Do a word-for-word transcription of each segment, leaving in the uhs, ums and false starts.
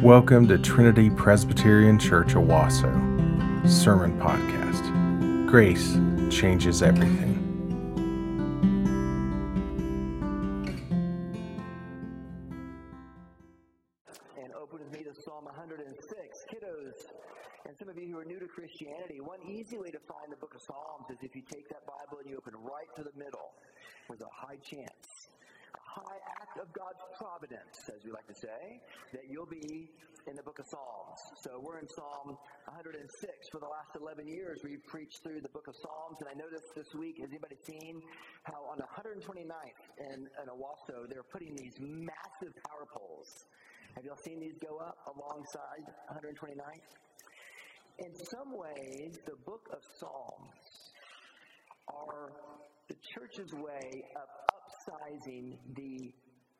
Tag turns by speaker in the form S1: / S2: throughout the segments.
S1: Welcome to Trinity Presbyterian Church Owasso Sermon Podcast. Grace changes everything.
S2: And open with me to Psalm one hundred six. Kiddos, and some of you who are new to Christianity, one easy way to find the book of Psalms is if you take that Bible and you open right to the middle. There's a high chance, a high act of God's providence, as we like to say, that you'll be in the book of Psalms. So we're in Psalm one hundred six. For the last eleven years, we've preached through the book of Psalms, and I noticed this week, has anybody seen how on the one hundred twenty-ninth in, in Owasso, they're putting these massive power poles. Have y'all seen these go up alongside one hundred twenty-ninth? In some ways, the book of Psalms are the church's way of upsizing the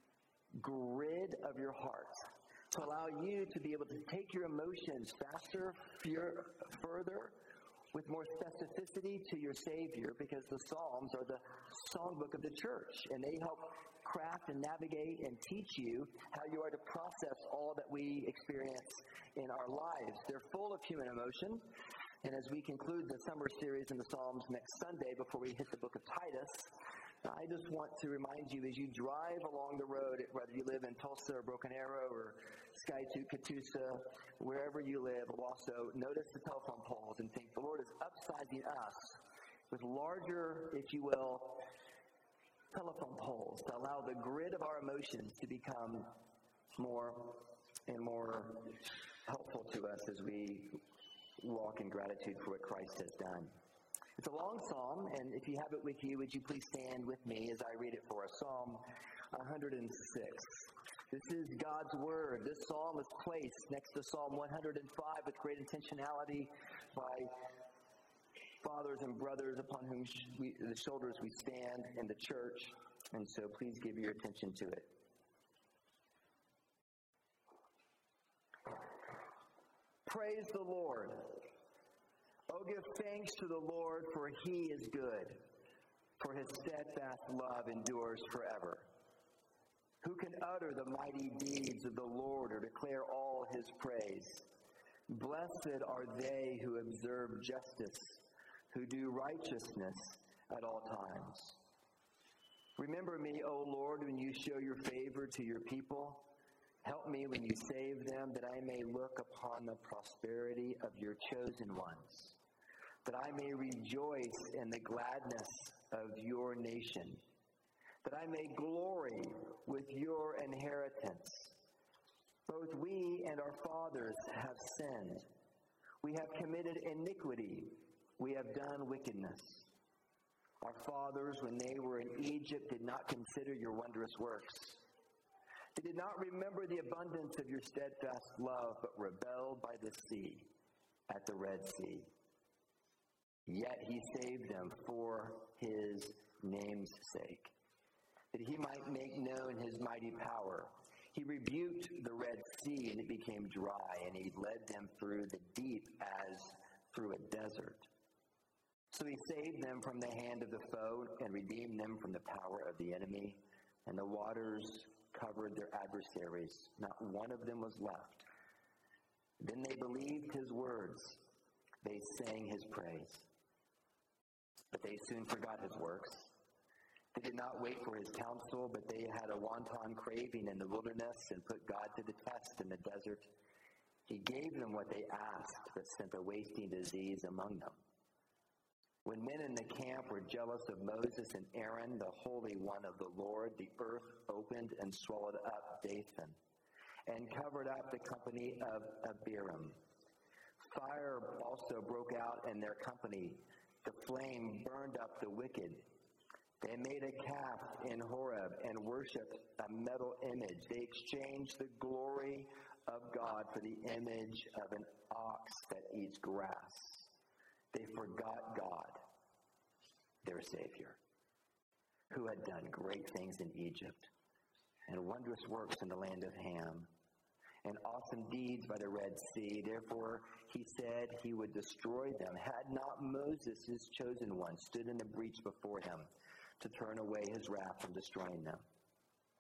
S2: grid of your heart to allow you to be able to take your emotions faster, fear, further, with more specificity to your Savior, because the Psalms are the songbook of the church, and they help craft and navigate and teach you how you are to process all that we experience in our lives. They're full of human emotion, and as we conclude the summer series in the Psalms next Sunday before we hit the book of Titus, I just want to remind you as you drive along the road, whether you live in Tulsa or Broken Arrow or Skiatook, Catoosa, wherever you live, also notice the telephone poles and think the Lord is upsizing us with larger, if you will, telephone poles to allow the grid of our emotions to become more and more helpful to us as we walk in gratitude for what Christ has done. It's a long psalm, and if you have it with you, would you please stand with me as I read it for us? Psalm one hundred six. This is God's Word. This psalm is placed next to Psalm one hundred five with great intentionality by fathers and brothers upon whom we, the shoulders we stand in the church, and so please give your attention to it. Praise the Lord. Oh, give thanks to the Lord, for he is good, for his steadfast love endures forever. Who can utter the mighty deeds of the Lord or declare all his praise? Blessed are they who observe justice, who do righteousness at all times. Remember me, O Lord, when you show your favor to your people. Help me when you save them, that I may look upon the prosperity of your chosen ones, that I may rejoice in the gladness of your nation, that I may glory with your inheritance. Both we and our fathers have sinned. We have committed iniquity. We have done wickedness. Our fathers, when they were in Egypt, did not consider your wondrous works. They did not remember the abundance of your steadfast love, but rebelled by the sea, at the Red Sea. Yet he saved them for his name's sake, that he might make known his mighty power. He rebuked the Red Sea, and it became dry, and he led them through the deep as through a desert. So he saved them from the hand of the foe and redeemed them from the power of the enemy, and the waters covered their adversaries. Not one of them was left. Then they believed his words. They sang his praise. But they soon forgot his works. They did not wait for his counsel, but they had a wanton craving in the wilderness and put God to the test in the desert. He gave them what they asked, but sent a wasting disease among them. When men in the camp were jealous of Moses and Aaron, the Holy One of the Lord, the earth opened and swallowed up Dathan and covered up the company of Abiram. Fire also broke out in their company. The flame burned up the wicked. They made a calf in Horeb and worshipped a metal image. They exchanged the glory of God for the image of an ox that eats grass. They forgot God, their Savior, who had done great things in Egypt and wondrous works in the land of Ham and awesome deeds by the Red Sea. Therefore, he said he would destroy them, had not Moses, his chosen one, stood in the breach before him to turn away his wrath from destroying them.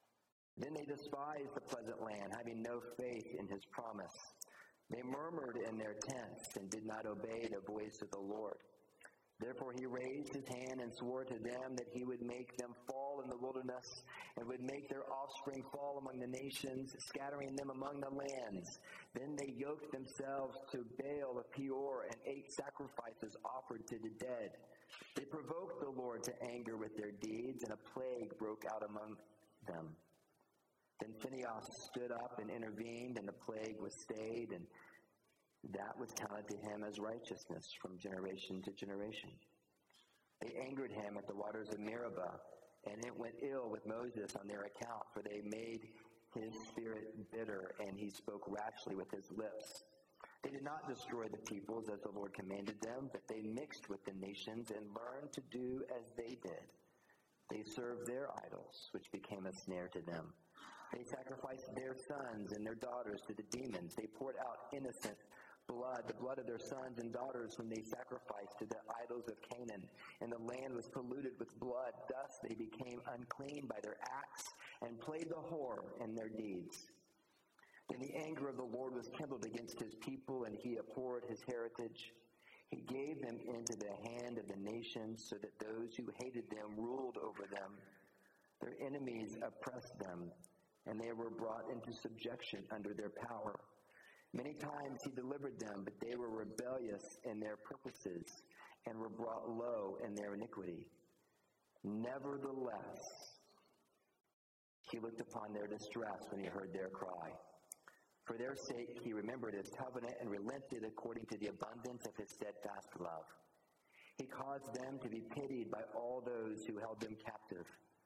S2: Then they despised the pleasant land, having no faith in his promise. They murmured in their tents and did not obey the voice of the Lord. Therefore he raised his hand and swore to them that he would make them fall in the wilderness and would make their offspring fall among the nations, scattering them among the lands. Then they yoked themselves to Baal of Peor and ate sacrifices offered to the dead. They provoked the Lord to anger with their deeds, and a plague broke out among them. Then Phinehas stood up and intervened, and the plague was stayed, and that was counted to him as righteousness from generation to generation. They angered him at the waters of Meribah, and it went ill with Moses on their account, for they made his spirit bitter, and he spoke rashly with his lips. They did not destroy the peoples as the Lord commanded them, but they mixed with the nations and learned to do as they did. They served their idols, which became a snare to them. They sacrificed their sons and their daughters to the demons. They poured out innocent blood, the blood of their sons and daughters, whom they sacrificed to the idols of Canaan. And the land was polluted with blood. Thus they became unclean by their acts and played the whore in their deeds. Then the anger of the Lord was kindled against his people, and he abhorred his heritage. He gave them into the hand of the nations, so that those who hated them ruled over them. Their enemies oppressed them, and they were brought into subjection under their power. Many times he delivered them, but they were rebellious in their purposes and were brought low in their iniquity. Nevertheless, he looked upon their distress when he heard their cry. For their sake he remembered his covenant and relented according to the abundance of his steadfast love. He caused them to be pitied by all those who held them captive.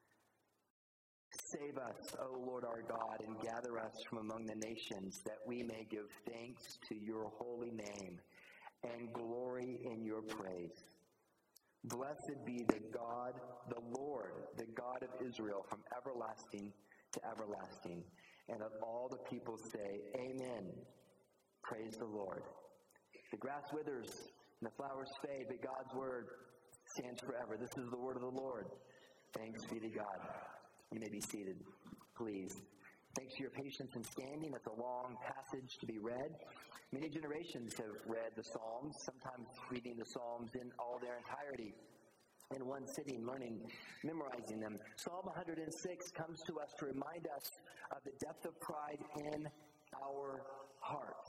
S2: Save us, O Lord our God, and gather us from among the nations, that we may give thanks to your holy name and glory in your praise. Blessed be the God, the Lord, the God of Israel, from everlasting to everlasting. And of all the people say, Amen. Praise the Lord. The grass withers and the flowers fade, but God's word stands forever. This is the word of the Lord. Thanks be to God. You may be seated, please. Thanks for your patience in standing. It's a long passage to be read. Many generations have read the Psalms, sometimes reading the Psalms in all their entirety in one sitting, learning, memorizing them. Psalm one hundred six comes to us to remind us of the depth of pride in our hearts.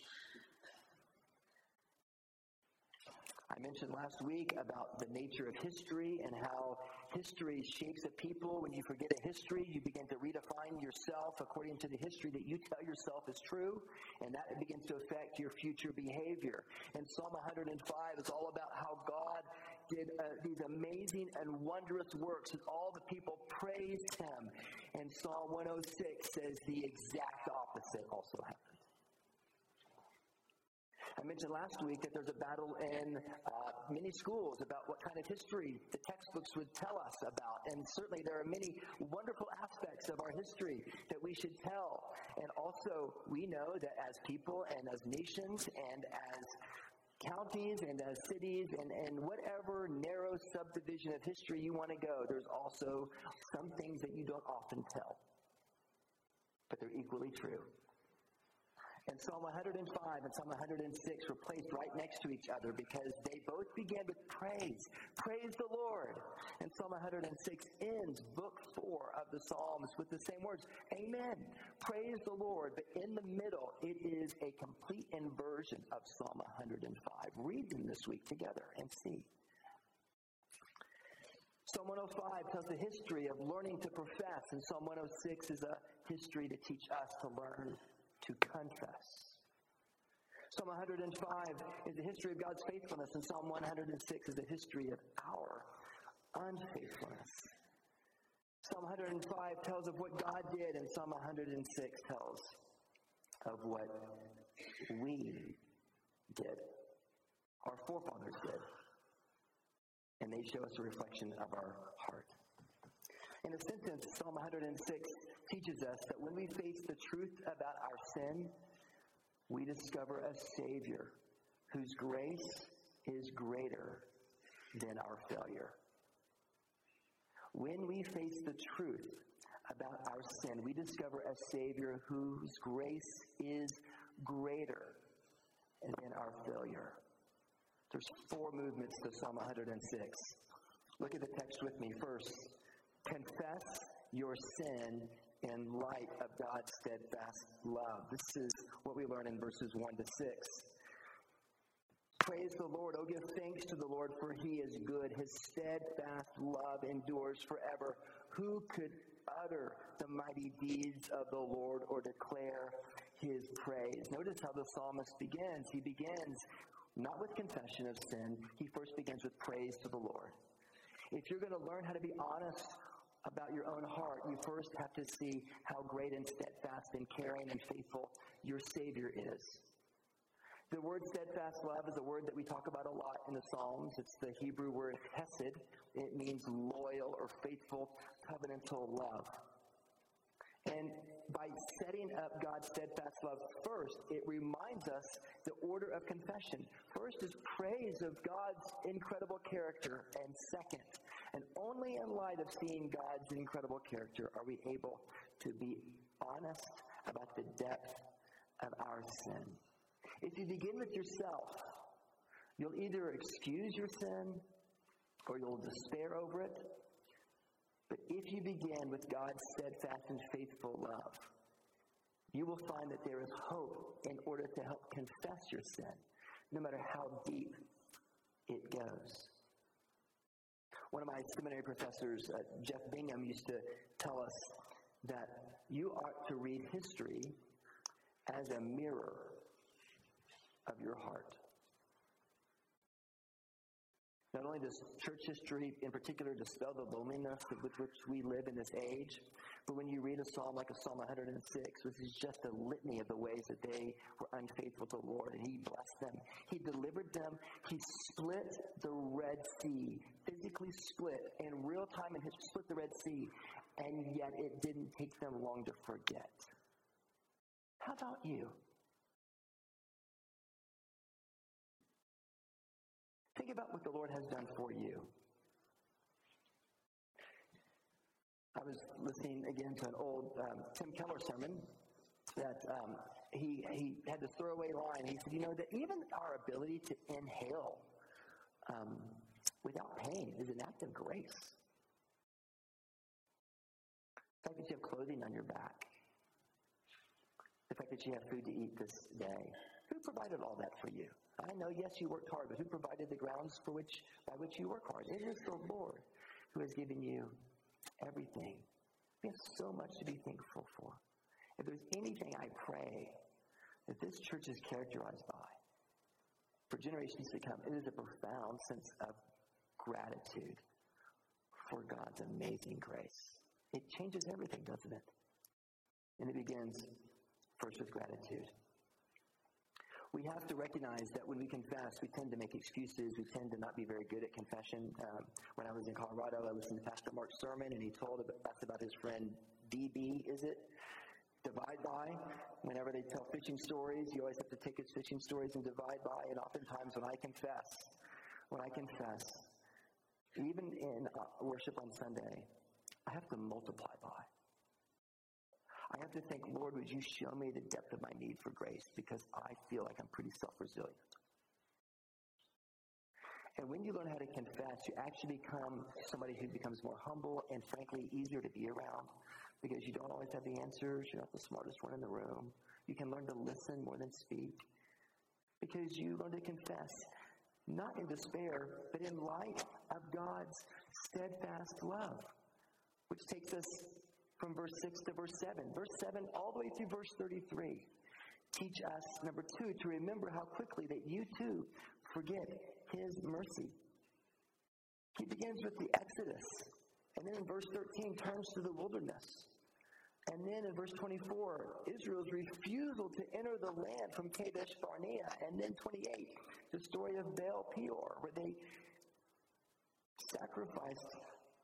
S2: I mentioned last week about the nature of history and how history shapes a people. When you forget a history, you begin to redefine yourself according to the history that you tell yourself is true, and that begins to affect your future behavior. And Psalm one hundred five is all about how God did uh, these amazing and wondrous works, and all the people praised him. And Psalm one oh six says the exact opposite also happened. I mentioned last week that there's a battle in uh, many schools about what kind of history the textbooks would tell us about. And certainly there are many wonderful aspects of our history that we should tell. And also we know that as people and as nations and as counties and as cities and, and whatever narrow subdivision of history you want to go, there's also some things that you don't often tell. But they're equally true. And Psalm one hundred five and Psalm one hundred six were placed right next to each other because they both began with praise. Praise the Lord. And Psalm one hundred six ends book four of the Psalms with the same words. Amen. Praise the Lord. But in the middle, it is a complete inversion of Psalm one hundred five. Read them this week together and see. Psalm one oh five tells the history of learning to profess, and Psalm one oh six is a history to teach us to learn to confess. Psalm one hundred five is the history of God's faithfulness, and Psalm one hundred six is the history of our unfaithfulness. Psalm one hundred five tells of what God did, and Psalm one hundred six tells of what we did, our forefathers did. And they show us a reflection of our heart. In a sentence, Psalm one hundred six teaches us that when we face the truth about our sin, we discover a Savior whose grace is greater than our failure. When we face the truth about our sin, we discover a Savior whose grace is greater than our failure. There's four movements to Psalm one hundred six. Look at the text with me. First, confess your sin in light of God's steadfast love. This is what we learn in verses one to six. Praise the Lord. Oh, give thanks to the Lord, for he is good. His steadfast love endures forever. Who could utter the mighty deeds of the Lord or declare his praise? Notice how the psalmist begins. He begins not with confession of sin. He first begins with praise to the Lord. If you're going to learn how to be honest about your own heart, you first have to see how great and steadfast and caring and faithful your Savior is. The word steadfast love is a word that we talk about a lot in the Psalms. It's the Hebrew word hesed. It means loyal or faithful, covenantal love. And by setting up God's steadfast love first, it reminds us the order of confession. First is praise of God's incredible character, and second, and only in light of seeing God's incredible character are we able to be honest about the depth of our sin. If you begin with yourself, you'll either excuse your sin or you'll despair over it. But if you begin with God's steadfast and faithful love, you will find that there is hope in order to help confess your sin, no matter how deep it goes. One of my seminary professors, uh, Jeff Bingham, used to tell us that you ought to read history as a mirror of your heart. Not only does church history in particular dispel the loneliness with which we live in this age, but when you read a psalm like a Psalm one hundred six, which is just a litany of the ways that they were unfaithful to the Lord, and he blessed them. He delivered them. He split the Red Sea, physically split in real time, and he split the Red Sea, and yet it didn't take them long to forget. How about you? Think about what the Lord has done for you. I was listening again to an old um, Tim Keller sermon that um, he, he had this throwaway line. He said, you know, that even our ability to inhale um, without pain is an act of grace. The fact that you have clothing on your back. The fact that you have food to eat this day. Who provided all that for you? I know, yes, you worked hard, but who provided the grounds for which by which you work hard? It is the Lord who has given you everything. We have so much to be thankful for. If there's anything I pray that this church is characterized by for generations to come, it is a profound sense of gratitude for God's amazing grace. It changes everything, doesn't it? And it begins first with gratitude. We have to recognize that when we confess, we tend to make excuses. We tend to not be very good at confession. Um, when I was in Colorado, I listened to Pastor Mark's sermon, and he told us about his friend D B, is it? Divide by. Whenever they tell fishing stories, you always have to take his fishing stories and divide by. And oftentimes when I confess, when I confess, even in uh, worship on Sunday, I have to multiply by. I have to think, Lord, would you show me the depth of my need for grace, because I feel like I'm pretty self-resilient. And when you learn how to confess, you actually become somebody who becomes more humble and, frankly, easier to be around, because you don't always have the answers. You're not the smartest one in the room. You can learn to listen more than speak, because you learn to confess, not in despair, but in light of God's steadfast love, which takes us from verse six to verse seven. Verse seven all the way through verse thirty-three. Teach us, number two, to remember how quickly that you too forget his mercy. He begins with the Exodus. And then in verse thirteen turns to the wilderness. And then in verse twenty-four, Israel's refusal to enter the land from Kadesh Barnea. And then twenty-eight, the story of Baal Peor, where they sacrificed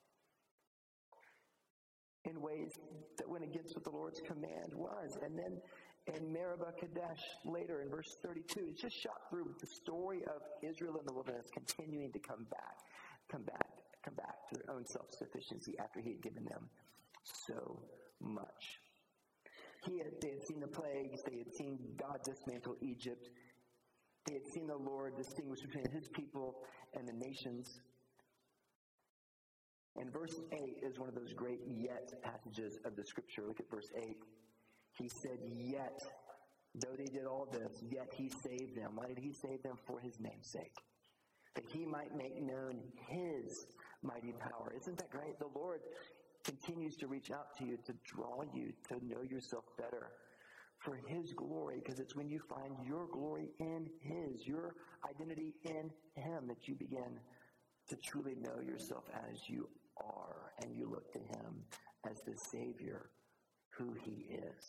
S2: in ways that went against what the Lord's command was. And then in Meribah Kadesh, later in verse thirty-two, it's just shot through with the story of Israel in the wilderness continuing to come back, come back, come back to their own self-sufficiency after he had given them so much. He had, they had seen the plagues. They had seen God dismantle Egypt. They had seen the Lord distinguish between his people and the nations. And verse eight is one of those great yet passages of the scripture. Look at verse eight. He said, yet, though they did all this, yet he saved them. Why did he save them? For his name's sake. That he might make known his mighty power. Isn't that great? The Lord continues to reach out to you, to draw you, to know yourself better for his glory, because it's when you find your glory in his, your identity in him, that you begin to truly know yourself as you are, and you look to him as the Savior who he is.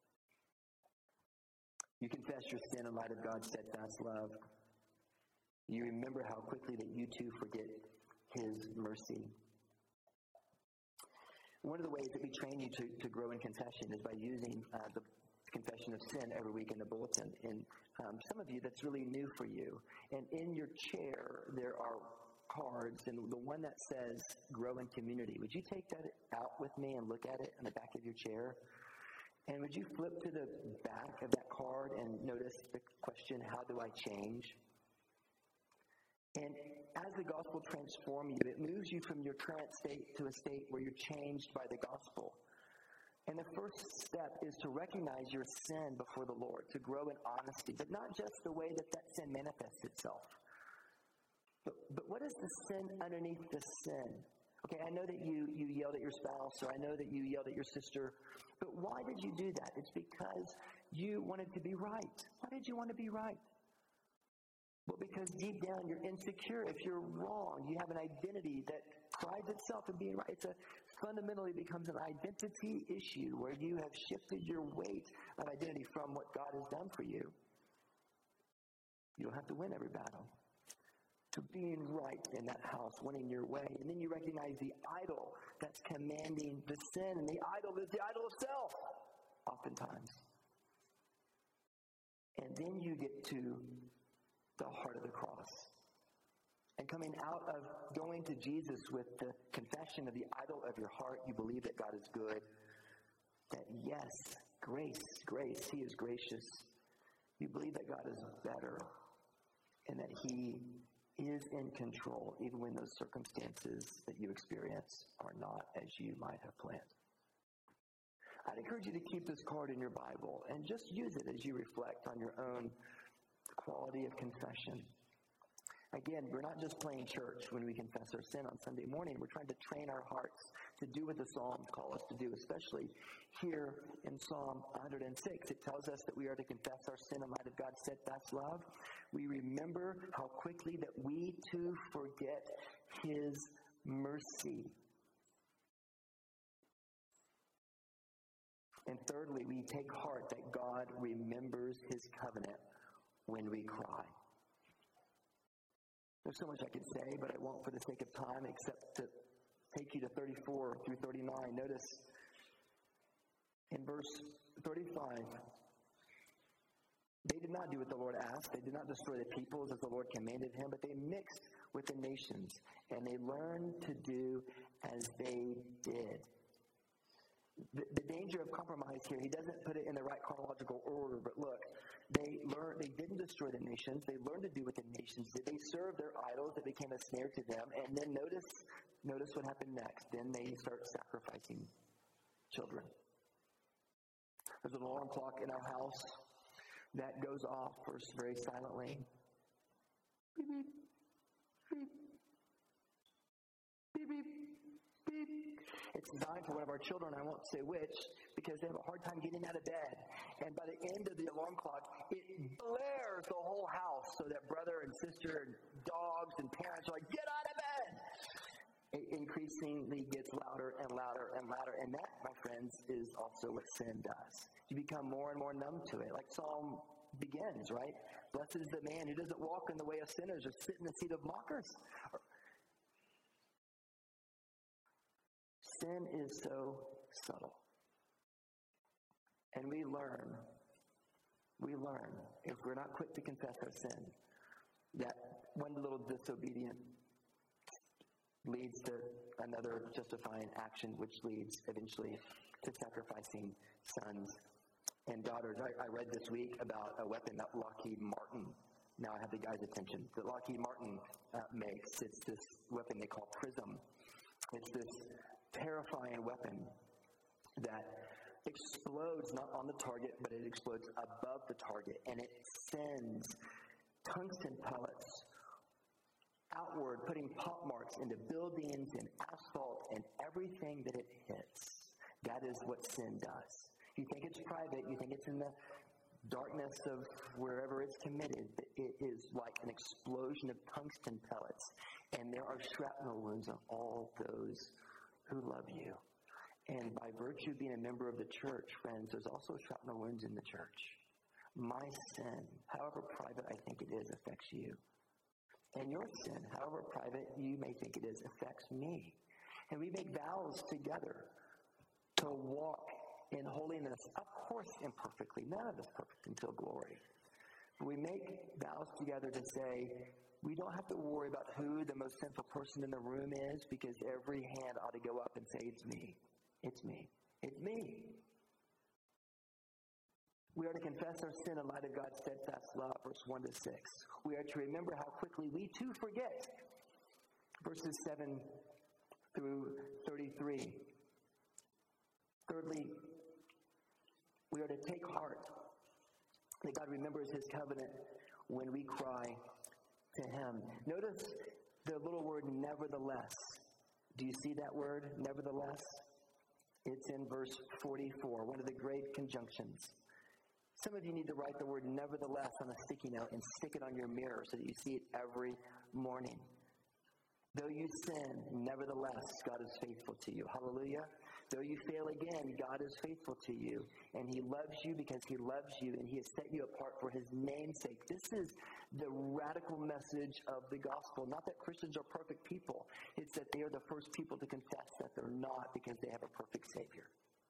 S2: You confess your sin in light of God's steadfast love. You remember how quickly that you too forget his mercy. One of the ways that we train you to, to grow in confession is by using uh, the confession of sin every week in the bulletin. And um, some of you, that's really new for you. And in your chair, there are cards, and the one that says grow in community. Would you take that out with me and look at it in the back of your chair? And would you flip to the back of that card and notice the question, how do I change? And as the gospel transforms you, it moves you from your current state to a state where you're changed by the gospel. And the first step is to recognize your sin before the Lord, to grow in honesty, but not just the way that that sin manifests itself. But, but what is the sin underneath the sin? Okay, I know that you, you yelled at your spouse, or I know that you yelled at your sister, but why did you do that? It's because you wanted to be right. Why did you want to be right? Well, because deep down you're insecure. If you're wrong, you have an identity that prides itself in being right. It's a fundamentally becomes an identity issue where you have shifted your weight of identity from what God has done for you. You don't have to win every battle. To being right in that house, winning your way. And then you recognize the idol that's commanding the sin. And the idol is the idol of self, oftentimes. And then you get to the heart of the cross. And coming out of going to Jesus with the confession of the idol of your heart, you believe that God is good. That yes, grace, grace, he is gracious. You believe that God is better. And that he is in control, even when those circumstances that you experience are not as you might have planned. I'd encourage you to keep this card in your Bible and just use it as you reflect on your own quality of confession. Again, we're not just playing church when we confess our sin on Sunday morning. We're trying to train our hearts to do what the Psalms call us to do, especially here in Psalm one hundred six. It tells us that we are to confess our sin in light of God's steadfast love. We remember how quickly that we too forget his mercy. And thirdly, we take heart that God remembers his covenant when we cry. There's so much I could say, but I won't for the sake of time, except to take you to thirty-four through thirty-nine. Notice in verse thirty-five, they did not do what the Lord asked. They did not destroy the peoples as the Lord commanded him, but they mixed with the nations, and they learned to do as they did. The, the danger of compromise here, he doesn't put it in the right chronological order, but look, they learned, they didn't destroy the nations, they learned to do what the nations did. They served their idols that became a snare to them, and then notice, notice what happened next. Then they start sacrificing children. There's an alarm clock in our house that goes off first very silently. Beep, beep, beep, beep, beep, beep. It's designed for one of our children, I won't say which, because they have a hard time getting out of bed. And by the end of the alarm clock, it blares the whole house so that brother and sister and dogs and parents are like, get out of bed! It increasingly gets louder and louder and louder. And that, my friends, is also what sin does. You become more and more numb to it. Like Psalm begins, right? Blessed is the man who doesn't walk in the way of sinners or sit in the seat of mockers. Sin is so subtle. And we learn, we learn, if we're not quick to confess our sin, that one little disobedient leads to another justifying action, which leads eventually to sacrificing sons and daughters. I, I read this week about a weapon that Lockheed Martin, now I have the guy's attention, that Lockheed Martin uh, makes. It's this weapon they call PRISM. It's this terrifying weapon that explodes not on the target, but it explodes above the target, and it sends tungsten pellets outward, putting pop marks into buildings and asphalt and everything that it hits. That is what sin does. You think it's private, you think it's in the darkness of wherever it's committed, but it is like an explosion of tungsten pellets, and there are shrapnel wounds on all those who love you. And by virtue of being a member of the church, friends, there's also shrapnel wounds in the church. My sin, however private I think it is, affects you. And your sin, however private you may think it is, affects me. And we make vows together to walk in holiness, of course imperfectly. None of us perfect until glory. But we make vows together to say, we don't have to worry about who the most sinful person in the room is, because every hand ought to go up and say, it's me. It's me. It's me. We are to confess our sin in light of God's steadfast love, verse one to six. We are to remember how quickly we too forget, verses seven through thirty-three. Thirdly, we are to take heart that God remembers his covenant when we cry to him. Notice the little word nevertheless. Do you see that word, nevertheless? It's in verse forty-four, one of the great conjunctions. Some of you need to write the word nevertheless on a sticky note and stick it on your mirror so that you see it every morning. Though you sin, nevertheless, God is faithful to you. Hallelujah. Though you fail again, God is faithful to you. And he loves you because he loves you, and he has set you apart for his name's sake. This is the radical message of the gospel. Not that Christians are perfect people. It's that they are the first people to confess that they're not, because they have a perfect Savior.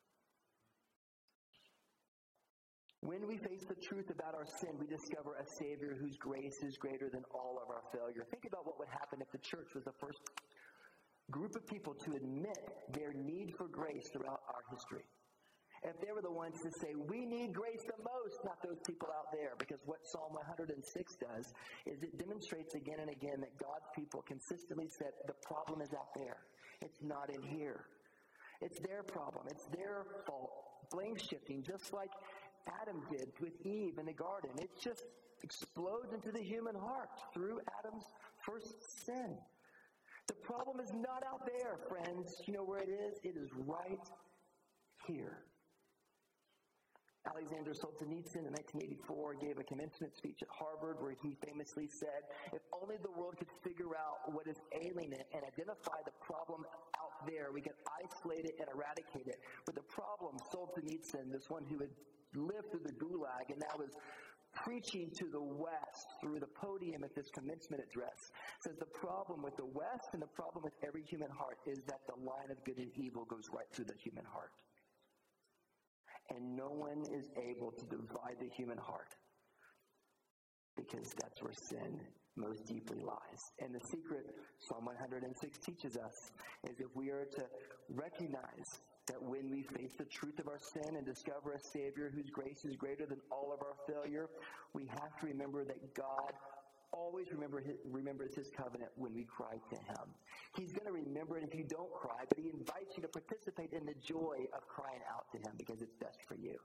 S2: When we face the truth about our sin, we discover a Savior whose grace is greater than all of our failure. Think about what would happen if the church was the first group of people to admit their need for grace throughout our history. If they were the ones to say, we need grace the most, not those people out there. Because what Psalm one hundred six does is it demonstrates again and again that God's people consistently said, the problem is out there. It's not in here. It's their problem. It's their fault. Blame shifting, just like Adam did with Eve in the garden. It just explodes into the human heart through Adam's first sin. The problem is not out there, friends. You know where it is? It is right here. Alexander Solzhenitsyn in nineteen eighty-four gave a commencement speech at Harvard where he famously said, if only the world could figure out what is ailing it and identify the problem out there, we could isolate it and eradicate it. But the problem, Solzhenitsyn, this one who had lived through the Gulag and now is preaching to the West through the podium at this commencement address, says the problem with the West and the problem with every human heart is that the line of good and evil goes right through the human heart. And no one is able to divide the human heart, because that's where sin most deeply lies. And the secret, Psalm one hundred six teaches us, is if we are to recognize that when we face the truth of our sin and discover a Savior whose grace is greater than all of our failure, we have to remember that God always remember his, remembers his covenant when we cry to him. He's going to remember it if you don't cry, but he invites you to participate in the joy of crying out to him because it's best for you.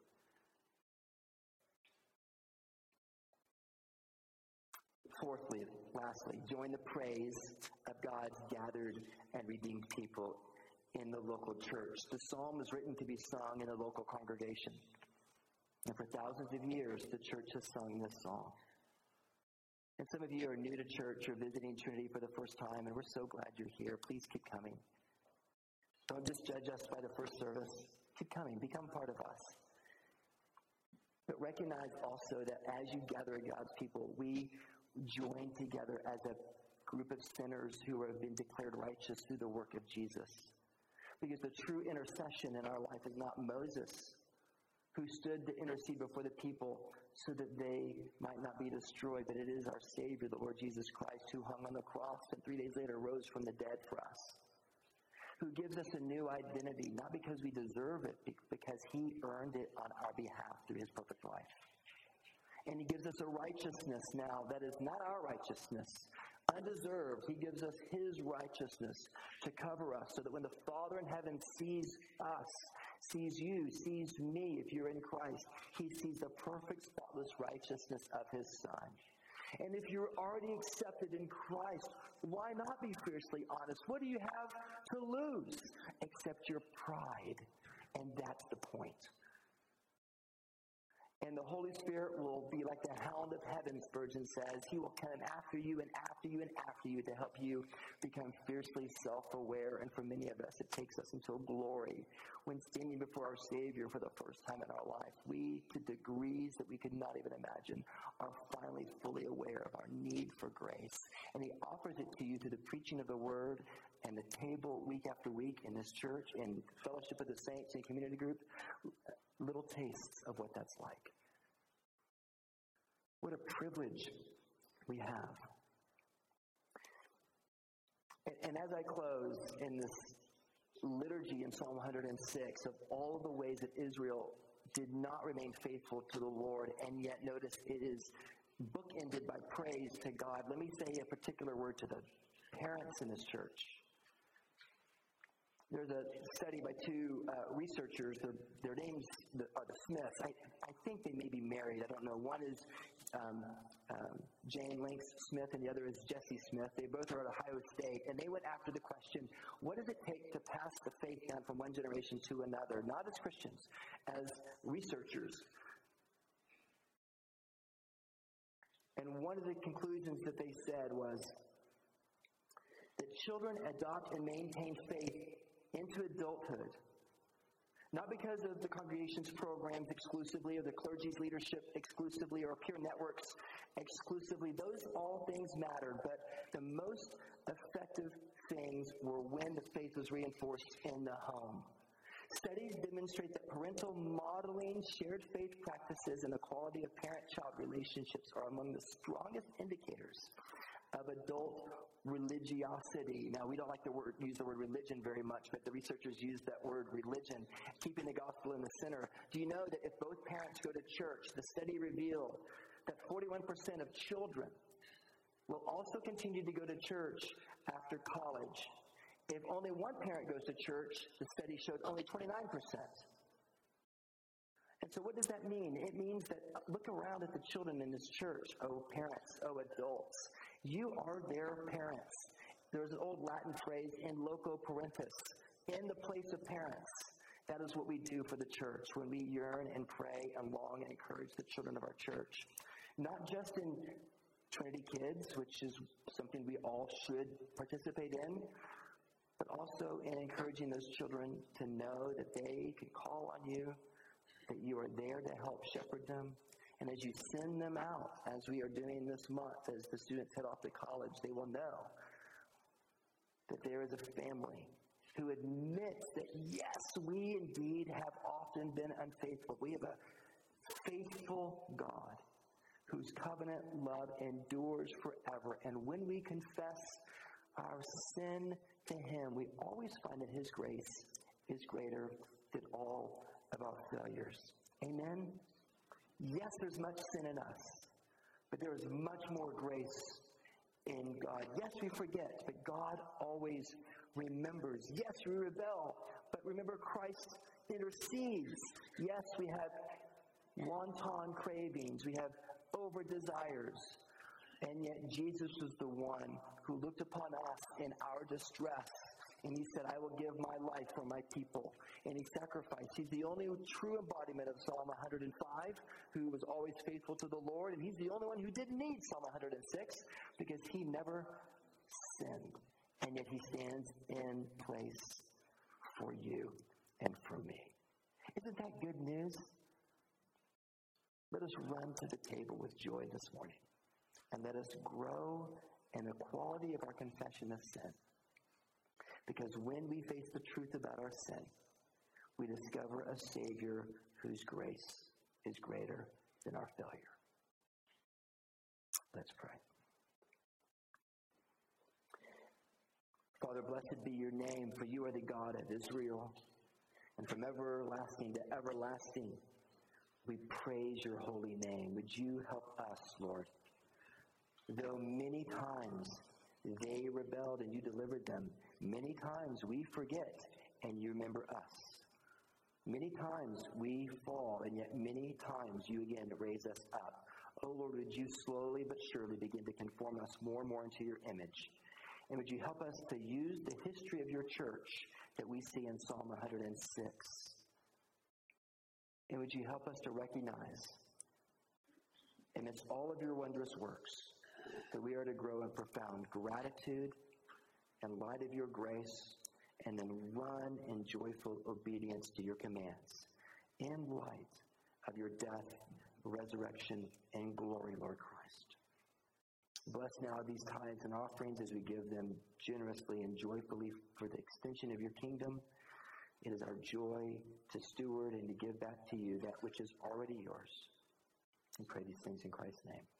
S2: Fourthly, lastly, join the praise of God's gathered and redeemed people in the local church. The psalm is written to be sung in a local congregation. And for thousands of years, the church has sung this song. And some of you are new to church or visiting Trinity for the first time, and we're so glad you're here. Please keep coming. Don't just judge us by the first service. Keep coming. Become part of us. But recognize also that as you gather God's people, we join together as a group of sinners who have been declared righteous through the work of Jesus. Because the true intercession in our life is not Moses, who stood to intercede before the people so that they might not be destroyed, but it is our Savior, the Lord Jesus Christ, who hung on the cross and three days later rose from the dead for us, who gives us a new identity, not because we deserve it, because he earned it on our behalf through his perfect life. And he gives us a righteousness now that is not our righteousness, undeserved. He gives us his righteousness to cover us so that when the Father in heaven sees us, sees you, sees me, if you're in Christ, he sees the perfect, spotless righteousness of his Son. And if you're already accepted in Christ, why not be fiercely honest? What do you have to lose except your pride? And that's the point. And the Holy Spirit will be like the hound of heaven, Spurgeon says. He will come after you and after you and after you to help you become fiercely self-aware. And for many of us, it takes us into glory when standing before our Savior for the first time in our life. We, to degrees that we could not even imagine, are finally fully aware of our need for grace. And he offers it to you through the preaching of the Word and the table week after week in this church and fellowship of the saints and community group. Little tastes of what that's like. What a privilege we have. And, and as I close in this liturgy in Psalm one hundred six of all the ways that Israel did not remain faithful to the Lord, and yet notice it is bookended by praise to God, let me say a particular word to the parents in this church. There's a study by two uh, researchers. Their, their names are the Smiths. I, I think they may be married. I don't know. One is um, um, Jane Links Smith, and the other is Jesse Smith. They both are at Ohio State, and they went after the question, what does it take to pass the faith down from one generation to another? Not as Christians, as researchers. And one of the conclusions that they said was that children adopt and maintain faith into adulthood, not because of the congregation's programs exclusively, or the clergy's leadership exclusively, or peer networks exclusively. Those all things mattered, but the most effective things were when the faith was reinforced in the home. Studies demonstrate that parental modeling, shared faith practices, and the quality of parent-child relationships are among the strongest indicators of adult religiosity. Now, we don't like to word, use the word religion very much, but the researchers use that word religion, keeping the gospel in the center. Do you know that if both parents go to church, the study revealed that forty-one percent of children will also continue to go to church after college? If only one parent goes to church, the study showed only twenty-nine percent. And so what does that mean? It means that look around at the children in this church, oh parents, oh adults. You are their parents. There's an old Latin phrase, in loco parentis, in the place of parents. That is what we do for the church when we yearn and pray and long and encourage the children of our church. Not just in Trinity Kids, which is something we all should participate in, but also in encouraging those children to know that they can call on you, that you are there to help shepherd them. And as you send them out, as we are doing this month, as the students head off to college, they will know that there is a family who admits that, yes, we indeed have often been unfaithful. We have a faithful God whose covenant love endures forever. And when we confess our sin to him, we always find that his grace is greater than all of our failures. Amen? Yes, there's much sin in us, but there is much more grace in God. Yes, we forget, but God always remembers. Yes, we rebel, but remember Christ intercedes. Yes, we have wanton cravings. We have over desires. And yet Jesus was the one who looked upon us in our distress. And he said, I will give my life for my people. And he sacrificed. He's the only true embodiment of Psalm one hundred five, who was always faithful to the Lord. And he's the only one who didn't need Psalm one hundred six, because he never sinned. And yet he stands in place for you and for me. Isn't that good news? Let us run to the table with joy this morning. And let us grow in the quality of our confession of sin. Because when we face the truth about our sin, we discover a Savior whose grace is greater than our failure. Let's pray. Father, blessed be your name, for you are the God of Israel. And from everlasting to everlasting, we praise your holy name. Would you help us, Lord? Though many times they rebelled and you delivered them, many times we forget and you remember us. Many times we fall, and yet many times you again raise us up. Oh Lord, would you slowly but surely begin to conform us more and more into your image? And would you help us to use the history of your church that we see in Psalm one hundred six? And would you help us to recognize, amidst all of your wondrous works, that we are to grow in profound gratitude in light of your grace, and then run in joyful obedience to your commands in light of your death, resurrection, and glory, Lord Christ. Bless now these tithes and offerings as we give them generously and joyfully for the extension of your kingdom. It is our joy to steward and to give back to you that which is already yours. We pray these things in Christ's name.